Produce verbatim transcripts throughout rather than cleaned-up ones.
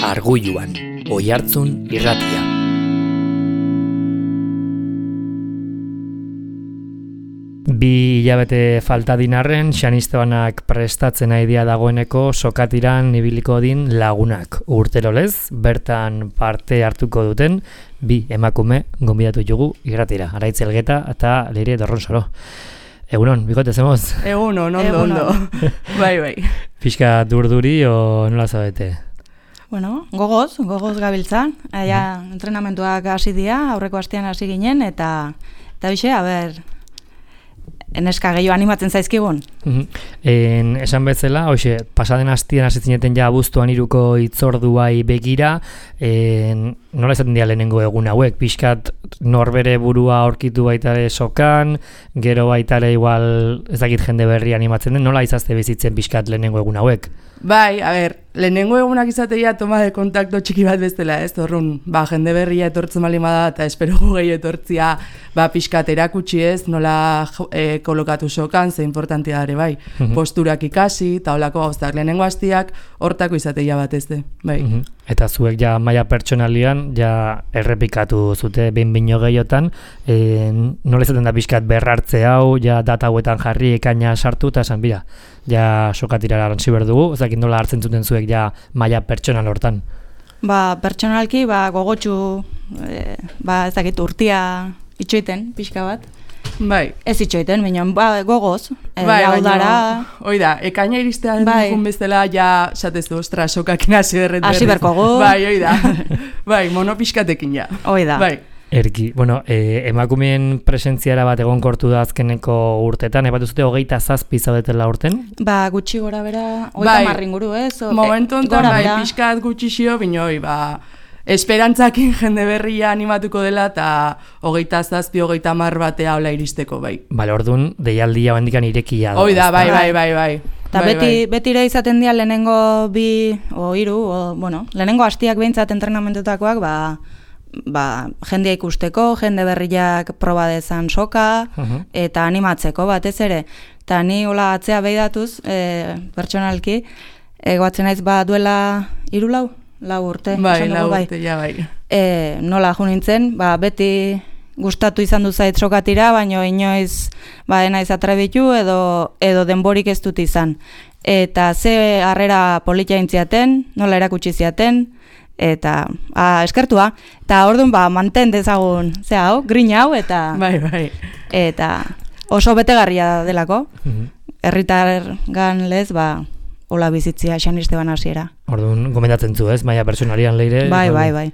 Argulluan, Oihartzun irratia. Bi hilabete falta dinarren, Xanistebanak prestatzen aidea dagoeneko sokatiran ibiliko din lagunak. Urterolez, bertan parte hartuko duten, bi emakume gonbidatu jugu irratira. Araitz Elgeta eta Leire Dorronsoro. Egunon, bikote zemoz? Egunon, ondo, ondo. Bai, bai. Pixka durduri o nola zabete? Bueno, gogoz, gogoz gabiltzan. Aia, entrenamentuak hasi dira, aurreko astean hasi ginen, eta eta bixe, a ber, eneska gehiago animatzen zaizkigun. En, esan bezala, hoxe, pasaden hastian hasi zineten ja abuztuan hiruko hitzorduai begira, en, nola izaten dira lehenengo egun hauek, pixkat norbere burua aurkitu baitare sokan, gero baitare igual ez dakit jende berri animatzen den, nola izazte bizitzen pixkat lehenengo egun hauek? Bai, a ber, lehenengo egunak izateia toma de kontakto txiki bat bestela, ez, horrun, ba, jende berria etortzen bali bada eta espero gehi etortzia, ba, pixkat erakutsi ez, nola e, kolokatu sokan, ze importantia dare, bai, uh-huh. posturak ikasi, eta holako gauztak, lehenengo hastiak, hortako izateia bat ez de, bai. Uh-huh. Eta zuek ja maila pertsonalian, ja errepikatu zute behin bino gehiotan, e, nola izaten da pixkat berrartze hau, ja data hauetan jarri ekaina sartu, eta esan bira, ja sokatirara arantzi behar dugu, ez dakit nola hartzen zuten zuek ja maila pertsonal hortan. Ba, pertsonalki, ba, gogotxu, e, ba, ez dakit urtia itxoiten, pixka bat. Bai. Ez itxoiten, minon, ba, gogoz. E, bai, baina, oida, ekaina iristean bai. dugun bezala, ja, satezu, ostra, sokakin hasi berret berriz. Hasi berko gu. Bai, oida. Bai, monopiskatekin ja. Oida. Bai. Erki, bueno, e, emakumeen presentziara bat egonkortu da azkeneko urtetan, epatu zute hogeita zazpi zaudetela urten? Ba, gutxi gora bera, hogeita bai. marringuru, ez? O, momentu e, enten, bai, pixkat gutxi xio, binoi, ba, esperantzakin jende berria animatuko dela, eta hogeita zazpi, hogeita mar batea hola iristeko, bai. Bale, orduan, deialdia bendikan irekia da. Oida, bai, bai, bai, bai. Eta bai, beti, bai. beti ere izaten dira lehenengo bi, o hiru, o, bueno, lehenengo hastiak behintzat entrenamentotakoak, ba, ba, jendea ikusteko, jende berriak proba dezan soka, uh-huh. eta animatzeko batez ere. Eta ni hola atzea behidatuz, e, pertsonalki, egoatzen naiz ba duela hiru lau, lau urte. Bai, dugu, lau bai. urte, ja, bai. E, nola jo nintzen, ba, beti gustatu izan du zait sokatira, baina inoiz ba, enaiz atrebitu edo, edo denborik ez dut izan. Eta ze harrera politia intziaten, nola erakutsi ziaten, eta a, eskertua, eta orduan ba, manten dezagun, ze hau, grin hau, eta bai, bai. eta oso betegarria delako, Uh-huh. herritargan lez, ba, hola bizitzia Xanisteban hasiera. Orduan, gomendatzen zu, ez? Maila personalian Leire. Bai, bai, bai.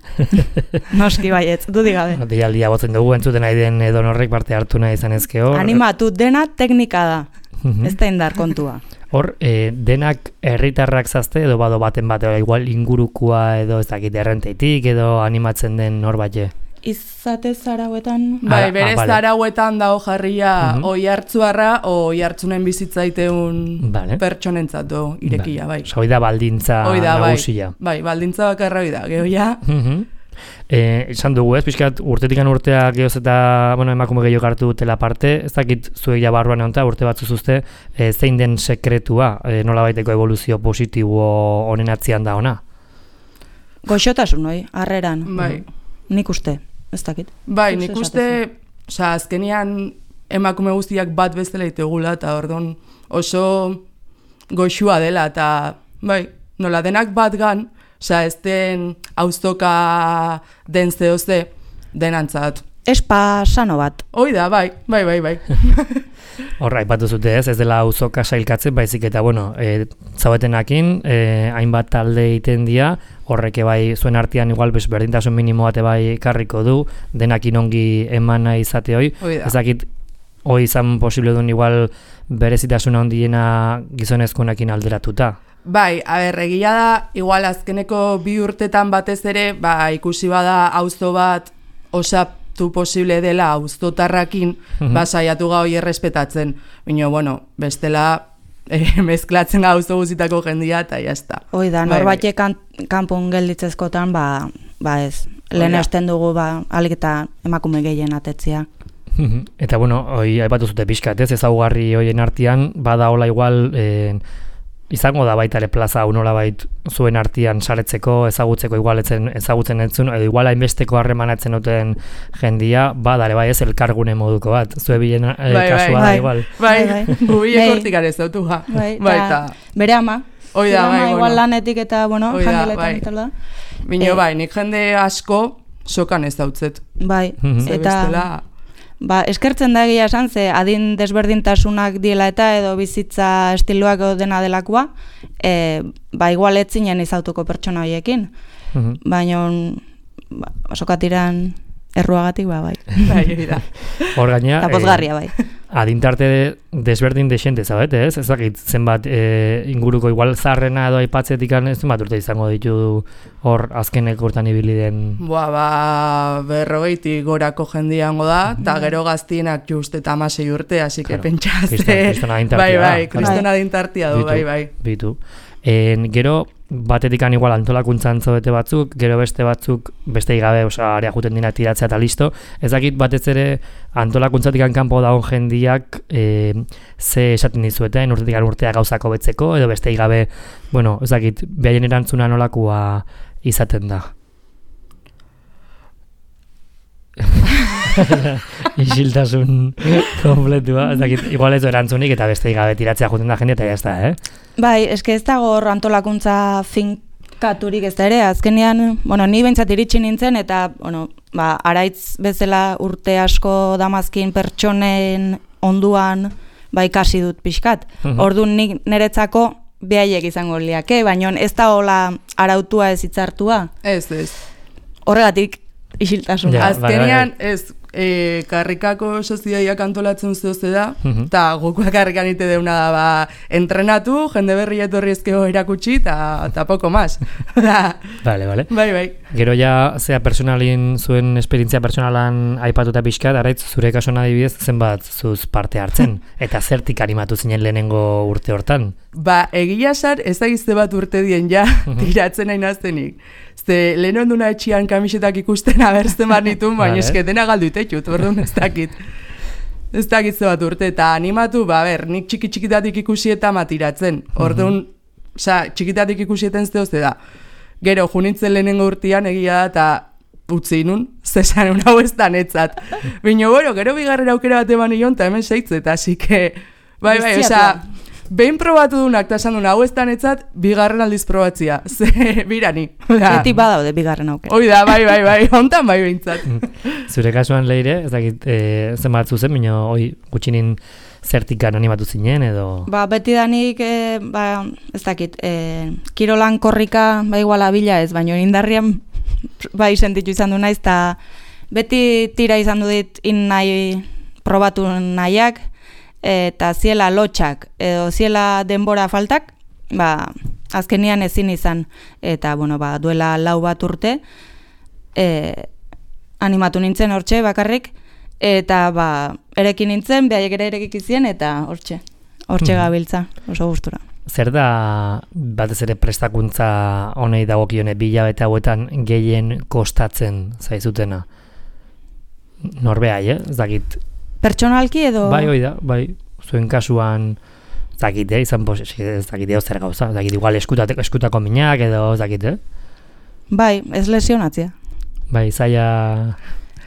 Noski baietz, dudik gabe. Deialdia botzen dugu, entzuten nahi den edonorrek parte hartu nahi izan ezkeo. Animatu, dena teknika da, Uh-huh. ez da indar kontua. Hor, e, denak herritarrak zazte, edo bado baten bat, edo igual ingurukua edo ez dakit errenteitik, edo animatzen den hor batxe. Izatez zarauetan... Bai, Ah, berez ah, vale. zarauetan dago jarria Uh-huh. oi hartzuarra, o oi hartzunen bizitzaiteun Vale. pertsonentzat do irekia, bai. Hoi da baldintza Hoi da, bai. nagusia. Bai, baldintza bakarra hoi da, geho ja. Uh-huh. E, esan dugu ez, pixkat urtetikan urtea gehoz eta bueno, emakume gehiago hartu dutela parte, ez dakit zuek ja barruan egon urte batzu zuzte, e, zein den sekretua, e, nola baiteko evoluzio positibo honen atzian da ona? Goxotasun hoi, harreran. Bai. Nik uste, ez dakit. Bai, Zuk nik zer uste, esatezu? oza, azkenian emakume guztiak bat bezala itegula, eta orduan oso goxua dela, eta bai, nola denak bat gan, oza, ez den auztoka den zehoze, denantzat. Espa sano bat. Hoi da, bai, bai, bai, bai. Horra, aipatu zute ez, ez dela auzoka sailkatzen, baizik eta, bueno, e, zauetenakin, e, hainbat talde egiten dira, horreke bai zuen artean igual bez, berdintasun minimo bate bai karriko du, denakin ongi emana izate hoi, Hoi da. ez dakit, hoi izan posible duen igual berezitasuna handiena gizonezkoenekin alderatuta. Bai, a ber, egia da, igual azkeneko bi urtetan batez ere, ba, ikusi bada auzo bat osatu posible dela auzotarrakin, Mhm. ba, saiatu gau errespetatzen. Baina, bueno, bestela eh, mezklatzen auzo guzitako jendia, eta jazta. Hoi da, Bai, norbaite kan, kanpon gelditzezkotan, ba, ba ez, lehen da. esten dugu, ba, alik eta emakume gehien atetzia. Eta bueno, hoi aipatu zute pixkat, ez ezaugarri hoien artean, bada hola igual, eh, izango da baita ere plaza hau nolabait zuen artean saretzeko, ezagutzeko igual etzen, ezagutzen entzun, edo igual hainbesteko harremanatzen duten jendia, badare bai ez elkargune moduko bat, zue bilen eh, bai, kasua bai, da igual. Bai, bai, gubi bai. ekortik arez dautu ha. Bai, Bai, eta eta... bere ama. Hoi da, Bere ama bai, igual bueno. lanetik eta, bueno, Hoi da, jangeletan bai. eta da. Bino Eh, bai, nik jende asko sokan ez dautzet. Bai, Mhm. Ze eta... bestela... Ba, eskertzen da egia esan, ze adin desberdintasunak diela eta edo bizitza estiloak edo dena delakoa, e, ba, igual etzinen izautuko pertsona horiekin. Mhm. Baina, ba, sokatiran erruagatik, ba, bai. Bai, hori da. Hor gaina, Eta pozgarria, bai. adintarte desberdin desente, zabet, ez? Ez dakit zenbat e, inguruko igual zarrena edo aipatzetik ez zenbat urte izango ditu hor azkenek urtan ibili den... Boa, ba, berrogeitik gorako jendiango da, eta gero gaztienak just eta amasei urte, hasi que Claro. pentsazte. Kriston- kriston adintartia Bai, da, bai, claro. kriston adintartia du, Bitu, bai, bai. Bitu. En, gero, batetikan igual antolakuntzan zaudete batzuk, gero beste batzuk, beste gabe, oza, area juten dina tiratzea eta listo. Ez dakit batez ere antolakuntzatik kanpo dagoen jendiak e, ze esaten dizueten, urtetik urtea gauzako betzeko, edo beste gabe, bueno, ez dakit, behaien erantzuna nolakoa izaten da. Isiltasun kompletua, ez dakit, igual ez du erantzunik eta beste gabe tiratzea juten da jendea eta jazta, eh? Bai, eske ez dago hor antolakuntza finkaturik ez da ere, azkenean, bueno, ni behintzat iritsi nintzen, eta, bueno, ba, araitz bezala urte asko damazkin pertsonen onduan, ba, ikasi dut pixkat. Mhm. Orduan nik niretzako behaiek izango liake, baina ez da hola arautua ez hitzartua. Ez, ez. Horregatik isiltasuna. Ja, Azkenean, ez, e, karrikako sozioiak antolatzen zeuze da, Mhm. eta gokoak karrikan ite deuna da, ba, entrenatu, jende berri etorri ezkeo erakutsi, eta poko mas. Da, Vale, vale. bai, bai. Gero ja, zea personalin zuen esperientzia personalan aipatuta pixkat, araitz, zure kasuan adibidez, zenbat zuz parte hartzen, eta zertik animatu zinen lehenengo urte hortan. Ba, egia esan, ez da gizte bat urte dien ja, tiratzen nahi naztenik. Ze, lehen onduna etxian kamisetak ikusten abertzen bat nituen, baina Vale. eske dena galdu itetxut, orduan ez dakit. Ez dakit ze bat urte, eta animatu, ba, ber, nik txiki txikitatik ikusi eta matiratzen. Orduan, oza, txikitatik ikusieten zehozte da. Gero, junintzen lehenengo urtean egia da, eta utzi nun, zesan un hau ez da netzat. Bino, bueno, gero bigarren aukera bat eman nion, eta hemen seitzet, así que, bai, bai, oza, behin probatu dunak, eta esan duen, hau ez da netzat, bigarren aldiz probatzia. Ze, birani. Beti badaude bigarren aukera. Hoi da, bai, bai, bai, hontan bai behintzat. Zure kasuan leire, ez dakit, e, zenbat zuzen, baina hoi gutxinin zertikan animatu zinen, edo... Ba, beti danik, e, ba, ez dakit, e, kirolan korrika, ba, iguala bila ez, baina indarrian, bai, sentitu izan du naiz, eta beti tira izan du dit in nahi, probatu nahiak, eta ziela lotxak, edo ziela denbora faltak, ba, azkenian ezin izan, eta, bueno, ba, duela lau bat urte, e, animatu nintzen hortxe bakarrik, eta ba, erekin nintzen, behaiek ere erekik izien, eta hortxe, hortxe Mhm. gabiltza, oso gustura. Zer da, batez ere prestakuntza honei dagokione bilabete hauetan gehien kostatzen zaizutena? Norbeai, eh? Ez dakit. Pertsonalki edo... Bai, hoi da, bai, zuen kasuan, ez dakit, eh? Izan pos, ez dakit, edo zer gauza, ez dakit, igual eskutako, eskutako minak edo, ez dakit, eh? Bai, ez lesionatzea. Bai, zaila...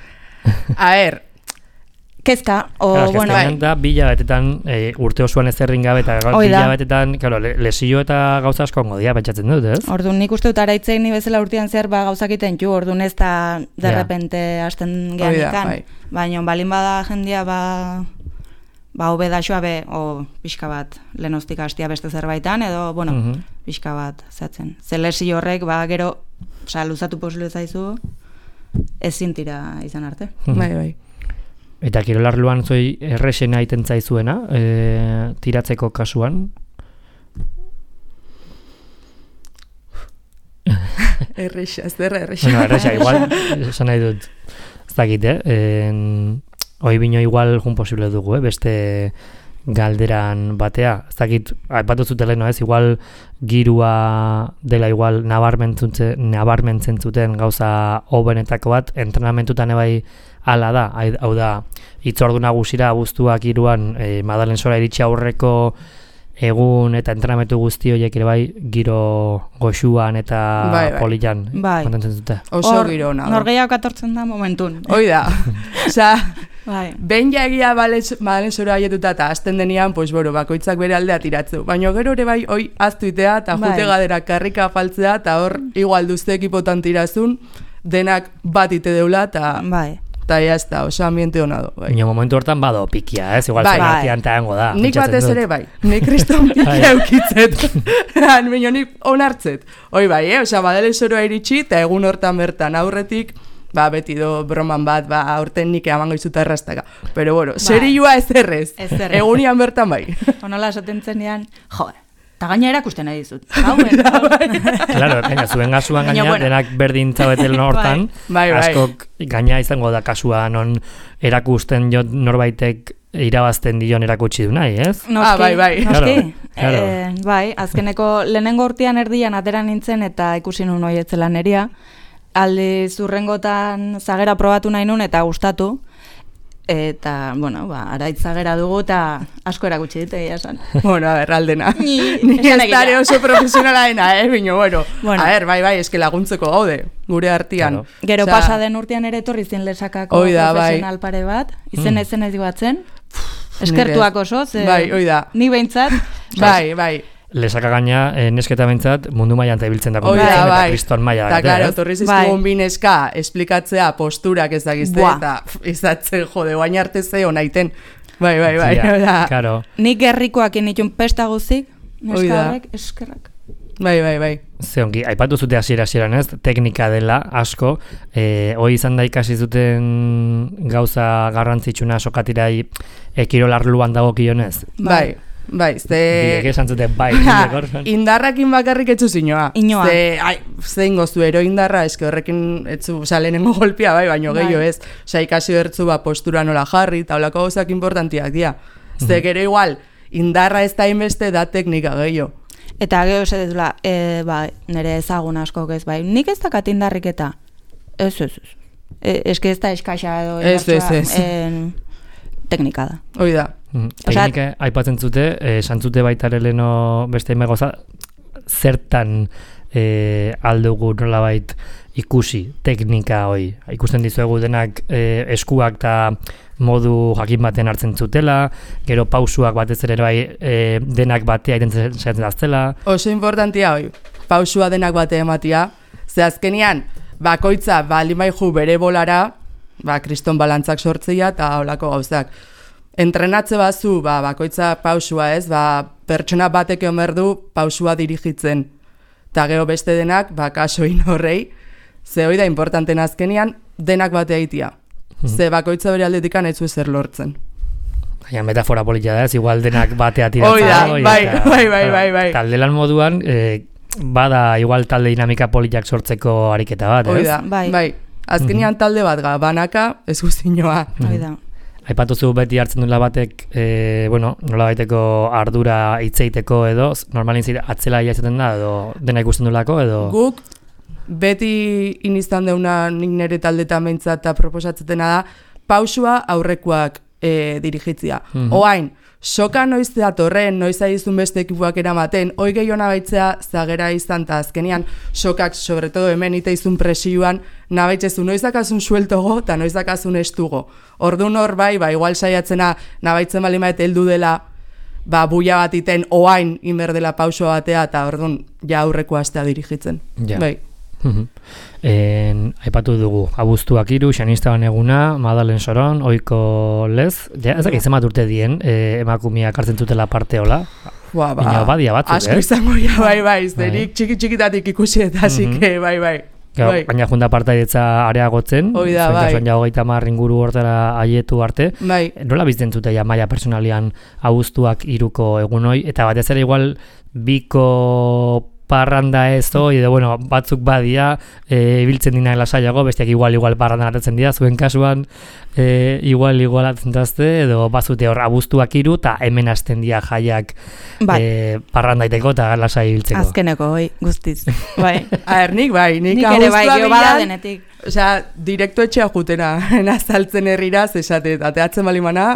A ver, Kezka, o, Claro, bueno, bai. Da, bilabetetan, e, urte osoan ez errin gabe, eta Hoi da. bilabetetan, claro, le- lesio eta gauza asko ongo dira, pentsatzen dut, ez? orduan nik uste dut araitzek ni bezala urtean zer ba gauzak egiten ju, orduan ez da derrepente hasten Hoi da, geanikan. bai. Baina balin bada jendia ba ba hobe da xoa be o pixka bat lehenostik hastia beste zerbaitan edo bueno, Mhm. pixka bat zatzen. Ze lesio horrek ba gero, osea, luzatu posible zaizu ezin tira izan arte. bai, bai. Eta kirolarluan zoi errexena egiten zaizuena, e, tiratzeko kasuan. Errexa, ez derra errexa. Bueno, errexa, igual, esan nahi dut, ez dakit, eh? En, hoi bino igual jun posible dugu, eh? Beste galderan batea. Ez dakit, aipatu zutela, no ez, igual girua dela igual nabarmentzen, nabarmentzen zuten gauza hobenetako bat, entrenamentutan ebai hala da, hau da, hitzordu nagusira abuztuak hiruan e, Madalen Sora iritsi aurreko egun eta entrenamendu guzti horiek ere bai giro goxuan eta bai, bai. polian bai. mantentzen dute. Oso giro ona. Norgeiak atortzen da momentun. Hoi da. Osea, bai. behin ja egia balen zora haietuta eta azten denean, pues, boro, bakoitzak bere aldea tiratzeu. Baina gero ere bai, hoi aztuitea eta bai. jute gadera karrika faltzea eta hor igual duzte ekipotan tirazun, denak bat ite deula eta Bai. eta ya está, oso ambiente hona do. Bai. Baina momentu hortan bado pikia, ez? Igual Bai. zergatian eta hango da. Nik pentsatzen batez dut. ere bai, nik kriston pikia eukitzet. Baina nik onartzet. Hoi bai, eh? Osea, badele zoroa iritsi eta egun hortan bertan aurretik, ba, beti do broman bat, ba, aurten nik emango izuta errastaka. Pero bueno, Bai. serioa ez errez. Ez errez. Egunian bertan bai. Onola esaten zenean, jo, eta gaina erakusten nahi dizut. Gauen. Claro, gaina, zuen kasuan Baina, gaina, bueno. denak berdin zabetel hortan, Bai, bai. askok gaina izango da kasua non erakusten jo norbaitek irabazten dion erakutsi du nahi, ez? Noski, Ah, bai, bai. noski. Claro, claro. Eh, bai, azkeneko lehenengo urtean erdian atera nintzen eta ikusi nun hori etzela neria. Aldi zurrengotan zagera probatu nahi nun eta gustatu. Eta, bueno, ba, araitz zagera dugu eta asko erakutsi dit egia esan. Bueno, a ver, aldena. Ni Ni esan ez dare egia. oso profesionalaena, eh? Bino, bueno. Bueno. A ver, bai, bai, eske laguntzeko gaude, gure artean. Claro. Gero Osea, pasa den urtean ere etorri zen lesakako Hoi da, bai. profesional pare bat, izen Mm. ezen ez batzen. Eskertuak oso, ze Bai, hoi da. ni behintzat, Bai, bai. Lesaka gaina, eh, nesketa bentzat, mundu mailan ibiltzen da Hoi da, konpetitzen eta bai. kriston maila. Eta, ere, klaro, ez? torri Bai. zizkigun bineska esplikatzea posturak ez dakizte, Buah. eta pff, izatzen jode, guain arte zeo naiten. Bai, bai, bai. Ja, da. claro. nik gerrikoak initun pesta guzik, Hoi neska da. horrek eskerrak. Bai, bai, bai. Ze ongi, aipatu zute hasiera hasieran ez, teknika dela asko, eh, hoi izan da ikasi zuten gauza garrantzitsuna sokatirai ekirolarluan dagokionez. Bai, bai, ze... Biek esan zuten bai. Ha, biek indarrakin bakarrik etzu zinoa. Inoa. Ze, ai, zein gozu ero indarra, eske horrekin etzu, oza, lehenengo golpia, bai, baino Bai. gehiago ez. Oza, ikasi bertzu, ba, postura nola jarri, eta holako gauzak importantiak dira. Ze, gero igual, indarra ez da inbeste da teknika gehiago. Eta gero esatetula, e, ba, nire ezagun askok ez bai, nik ez dakat indarrik eta, ez, ez, ez. E, eske ez da eskaxa edo Ez, ez, indartsua, ez. en, teknika da. Hoi da. Mhm. Osea- Teknika aipatzen zute, eh, santzute baita ere leno beste imegoza, zertan eh, aldugu nolabait ikusi teknika hoi. Ikusten dizuegu denak eh, eskuak eta modu jakin baten hartzen zutela, gero pausuak batez ere bai eh, denak batea iten saiatzen daztela. Oso importantia hoi, pausua denak bate ematia. Ze azkenian, bakoitza baldin baihu bere bolara, ba, kriston balantzak sortzea eta holako gauzak. Entrenatze bazu, ba, bakoitza pausua ez, ba, pertsona batek eomer du pausua dirigitzen. Eta gero beste denak, ba, kasoin horrei, ze hoi da importanten azkenian, denak bate aitia. Ze bakoitza bere aldetikan ez du ezer lortzen. Baina metafora polita da ez, igual denak batea tiratzen. Hoi da, hoi, bai, eta, bai, bai, claro, bai, bai. Talde lan moduan, eh, bada igual talde dinamika politak sortzeko ariketa bat, ez? Hoi da, Bai. bai. Azkenian talde bat ga, banaka, ez guztinoa. Hoi da. Aipatu zu beti hartzen duela batek, e, bueno, nola baiteko ardura hitzeiteko edo, normalin zira atzela izaten da, edo dena ikusten duelako, edo... Guk beti iniztan deuna nik nire taldetan behintzat eta proposatzetena da, pausua aurrekoak e, dirigitzia. Mhm. Oain, soka noiz datorren, noiz aizun beste ekipuak eramaten, hoi gehiona baitzea zagera izan, eta azkenian sokak, sobretodo hemen iteizun presioan, nabaitzezu noiz dakazun sueltogo eta noiz dakazun estugo. Orduan hor bai, ba, igual saiatzena nabaitzen bali maet heldu dela, ba, buia bat iten oain inber dela pausua batea, eta orduan ja aurreko astea dirigitzen. Ja. Bai. Mhm. En, aipatu dugu, abuztuak hiru, xanistaban eguna, Madalen Soron, oiko lez, ja, ez dakit zenbat urte dien, e, emakumiak hartzen zutela parte hola. Ba, ba, Baina badia batzuk, asko eh? izango ja, bai, bai, Bai. zerik txiki-txikitatik ikusi eta Mhm. asike, bai, bai. Gero, Bai. baina junta partaidetza areagotzen, Hoi da, zuen bai. kasuan ja hogeita hamar inguru hortara haietu arte. Bai, Nola bizten zute ja maila personalian abuztuak hiruko egun hoi, eta batez ere igual biko parranda ez hoi, edo bueno, batzuk badia, e, ibiltzen dinak lasaiago, besteak igual igual parrandan atetzen dira, zuen kasuan e, igual igual atetzen dazte, edo bazute hor abuztuak hiru, eta hemen hasten dira jaiak Bai. e, parrandaiteko eta lasai ibiltzeko. Azkeneko, hoi, guztiz. Bai. a ber, nik bai, nik, Nik ere bai, abuztua geho bada bilan, denetik. osea, direkto etxea jutena, nazaltzen herrira, zesate, ateatzen balimana,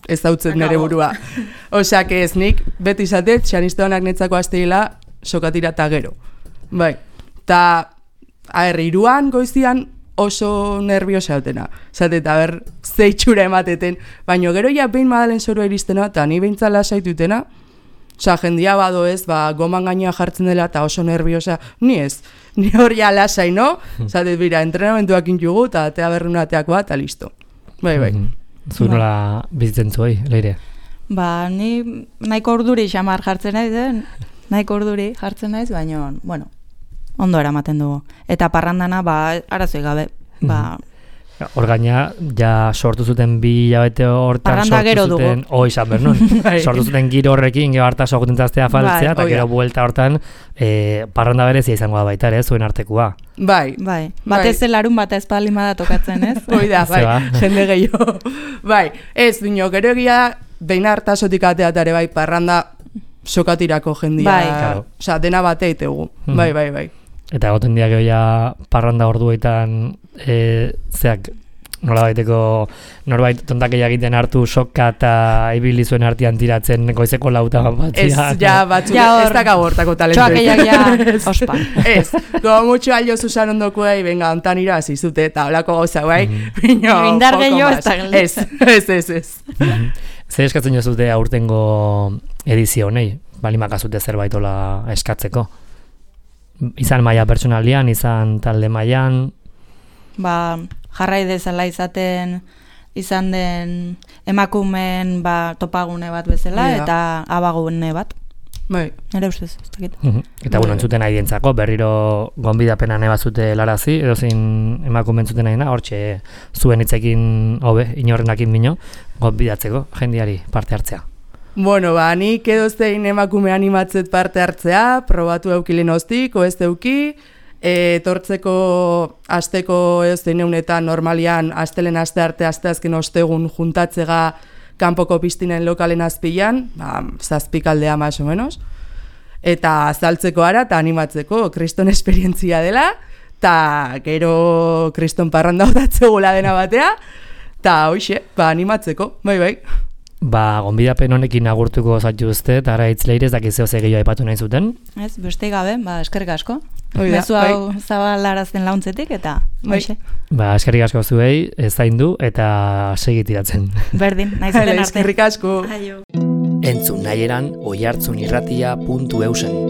ez dautzen nere burua. Osea, que ez nik beti izatet, xanistoanak netzako asteila sokatira eta gero. Bai, eta, aher, iruan goizian oso nerviosa hautena. Zate, eta ber, zeitxura emateten, baino gero ja behin madalen zorua iristena, eta ni behintzat lasaitutena, osea, jendia bado ez, ba, goman gaina jartzen dela, eta oso nerviosa, ni ez, ni hor ja lasai, no? Zate, bira, entrenamentuak intugu, eta atea berrunateak bat, eta listo. Bai, bai. Zu nola bizitzen zuei, Leire? Ba, ni nahiko urduri xamar jartzen naiz, eh? Nahiko urduri jartzen naiz, baina, bueno, ondo eramaten dugu. Eta parrandana, ba, arazoi gabe, ba... Hor gaina, ja sortu zuten bi hilabete hortan Parranda sortu gero zuten, dugu. oi, izan behar nun, sortu zuten giro horrekin, gero harta sokutentzaztea faltzea, eta Bai, gero oida. buelta hortan, eh, parranda berezia izango da baita ere, zuen artekoa. Bai, Bai, batez bai. Larun bata espaldimada tokatzen, ez? hoi da, bai, Zeba. jende gehiago. Bai, ez, dino, gero egia, behin hartasotik ateatare bai, parranda sokatirako jendia. Bai. Claro. Osea, dena bate itegu. Mhm. Bai, bai, bai. Eta goten diak ja parranda orduetan, e, zeak, nola baiteko, norbait tontakeia egiten hartu soka eta ibili zuen artean tiratzen goizeko lauta Ez, batzia. ja, batzuk, Ja, hor- ez daka bortako talentu. Txoakeiak ja, ospa. Ez, como mucho alio Susan ondokuei, venga, ontan irazi zute, eta holako gauza, bai? Bino, Indar poco gehiago más. ez da gelditzen. Ez, ez, ez, ez. Zer eskatzen jozute aurtengo edizio honei? Bali makazute zerbaitola eskatzeko? Izan maila pertsonalian, izan talde mailan, Ba, jarrai dezala izaten izan den emakumeen ba, topagune bat bezala, Ja. eta abagune bat. Bai, Nere ustez, ez dakit. eta bueno, entzuten nahi dientzako, berriro gonbidapena nebazute larazi, edo zein emakume entzuten nahi na, hortxe zuen hitzekin hobe, inorrenakin bino, gonbidatzeko, jendiari parte hartzea. bueno, ba, nik edo zein emakume animatzet parte hartzea, probatu eukilen hostik, oez euki, e, etortzeko asteko edo zein eunetan normalian astelen aste arte aste azken ostegun juntatzega kanpoko pistinen lokalen azpilan, ba, zazpikaldea más o menos, eta azaltzeko ara eta animatzeko, kriston esperientzia dela, eta gero kriston parranda otatzegula dena batea, eta hoxe, ba, animatzeko, bai, bai. Ba, gonbidapen honekin agurtuko zaituzte, eta ara hitz Leire ez dakiz zeo gehiago aipatu nahi zuten. Ez, beste gabe, ba, eskerrik asko. Hoi da, Mezu hau zabalarazten launtzetik, eta Bai. hoxe. Ba, eskerrik asko zuei, ez zaindu, eta segitiratzen. Berdin, nahi Vale, zuten arte. eskerrik asko. Aio. Entzun nahi eran oihartzunirratia puntu eusen.